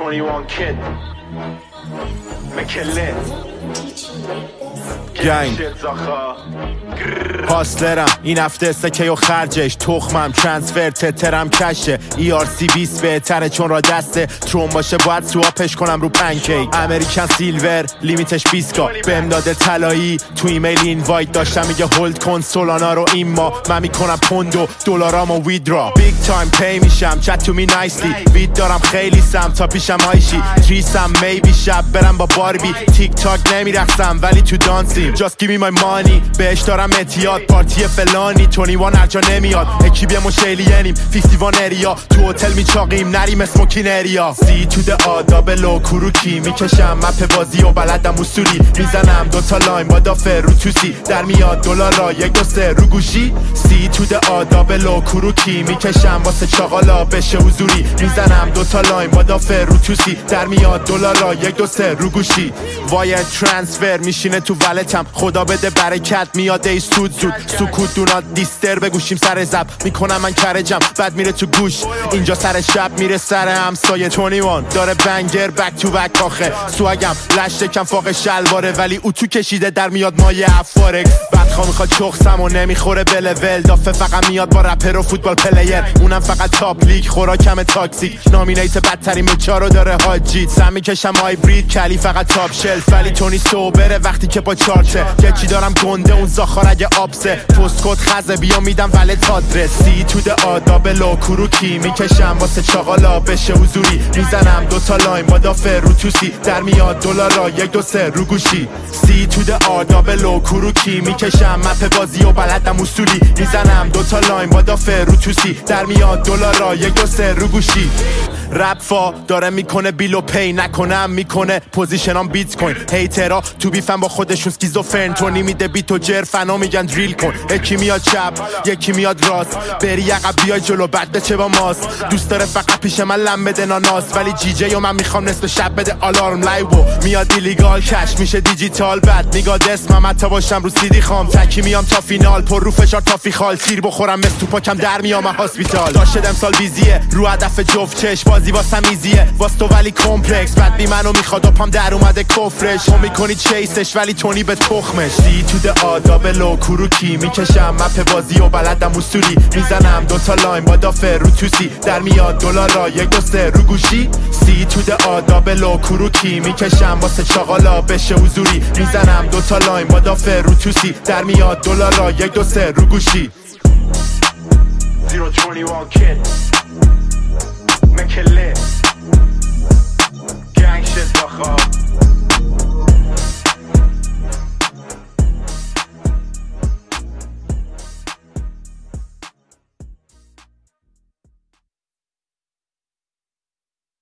021 kid مکله گنگ هاسلرم این هفته سکه و خرجش تخمم ترانسفر تترم کشه ERC 20 بهتره چون را دسته تروم باشه باید سواپش کنم رو پنکیک امریکن سیلور لیمیتش 20 کا بهم داده طلایی تو ایمیل اینوایت داشتم میگه هولد کن سولانا رو این ما من میکنم پوند و دلارامو ویدرا بیگ تایم پی میشم چت تو می نایسلی وید دارم خیلی سم تا پیشم آیشی تریسم میبی شب برم با باربی تیک تاک نمیرقصم ولی تو دانسیم just give me my money بهش دارم اعتیاد پارتی فلانی 21 هرجا نمیاد اکیبی مشیلینیم 51 اریا تو هتل میچاقیم نریم اسموکین اریا سی تو ده آدابلو کروکی میکشم مپ بازی و بلدم اصولی میزنم دوتا لاین با دافر رو توسی در میاد دلارا یک دو سه رو گوشی سی تو ده آدابلو کروکی میکشم واسه چاقالا بشه حضوری میزنم دوتا لاین با دافر رو توسی در میاد دلارا یک دو سه رو گوشی وایر ترانسفر میشینه تو ولتم خدا بده برکت میاد ای سود زود سکوت دونات دیستر بگوشیم سر زب میکنم من کرجم بعد میره تو گوش اینجا سر شب میره سر همسایه 21 داره بنگر بک تو بک آخه سوگم لشته کم فاق شلواره ولی اتو کشیده در میاد مایه افارک بدخوا میخواد چخسم و نمیخوره به لول دافه فقط میاد با رپر و فوتبال پلیر اونم فقط تاپ لیگ خوراکم تاکسیک نامینیت بدترین مچارو داره حاجیت سم میکشم هایبرید کلی فقط تاپ شلف ولی تونی سوبره وقتی که با چارچه یکی دارم گنده اون زاخار اگه آبسه پستکد خزه بیا میدم ولت آدرس سی تو ده آدابلو کروکی میکشم واسه چاقالا بشه حضوری میزنم دوتا لاین با دافر رو توسی در میاد دلارا یک دو سه رو گوشی سی تو ده آدابلو کروکی میکشم مپ بازی و بلدم اصولی میزنم دوتا لاین با دافر رو توسی در میاد دلارا یک دو سه رو گوشی رپ فا داره میکنه بیلو پی نکنم میکنه پوزیشنام بیت کوین هیترا تو بیفن با خودشون سکیزوفرن تو میده بیت و جر فنا میگن دریل کن یکی میاد چپ یکی میاد راست بری عقب بیای جلو بعد بچه با ماست دوست داره فقط پیش من لم بده ناناس ولی جی جی و من میخوام نصف شب بده آلارم لایو میاد ایلیگال کش میشه دیجیتال بعد میگاد اسمم حتی باشم رو سیدی خام تکی میام تا فینال پر رو فشار تا فیخال تیر بخورم مثل تو پاکم در میام هاسپیتال داشتم امسال بیزیه رو هدف جفت چش بازی واسم ایزیه واس تو ولی کمپلکس بعد بی منو میخواد پام در اومده کفرش تو میکنی چیسش ولی تونی به تخمش سی تو ده آدابلو کروکی میکشم مپ بازی و بلدم اصولی میزنم دوتا لاین با دافر رو توسی در میاد دلارا یک دو سه رو گوشی سی تو ده آدابلو کروکی میکشم واسه چاقالا بشه حضوری میزنم دوتا لاین با دافر رو توسی در میاد دلارا یک دو سه رو گوشی 021 kid مکله